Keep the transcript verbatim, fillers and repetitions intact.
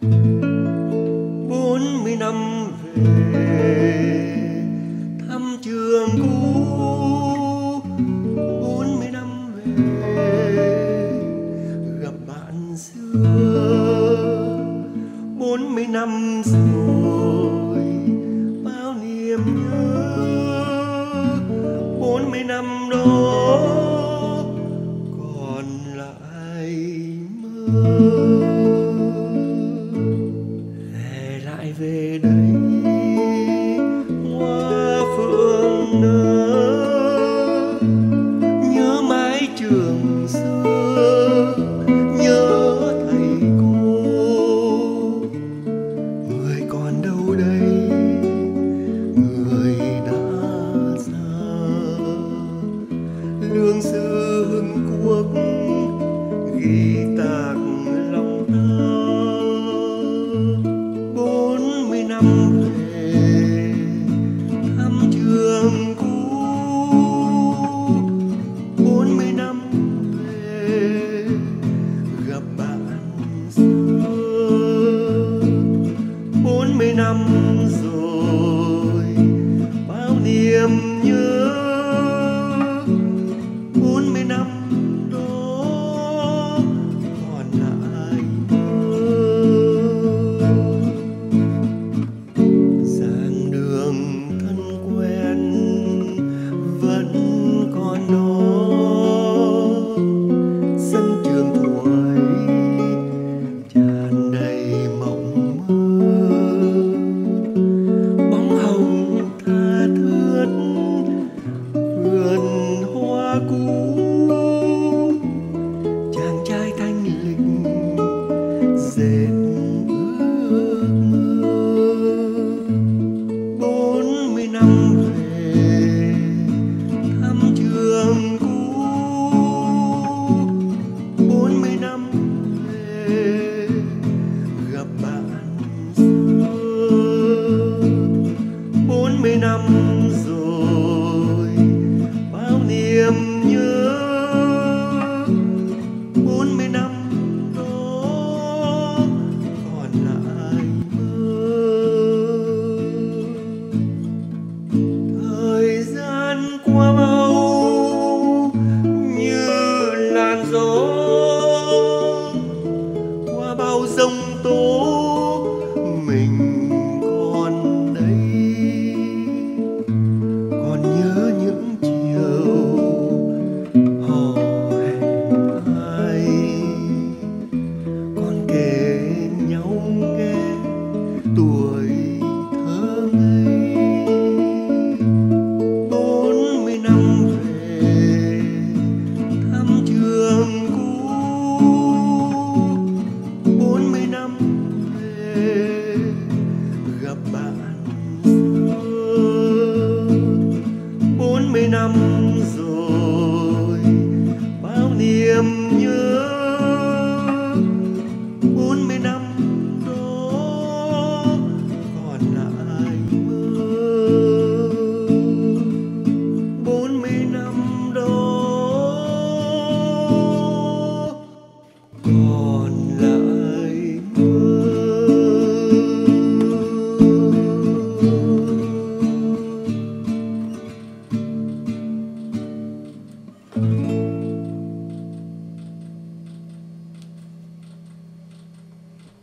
bốn mươi năm về thăm trường cũ, bốn mươi năm về gặp bạn xưa, bốn mươi năm rồi bao niềm nhớ, bốn mươi năm đó còn lại mơ. Hè lại về đây hoa phượng nở, nhớ mái trường xưa, nhớ thầy cô. Người còn đâu đây, người đã xa. Lương sư hưng quốc ghi tạc lòng ta. Bốn mươi năm về thăm trường cũ, bốn mươi năm về gặp bạn xưa, bốn mươi năm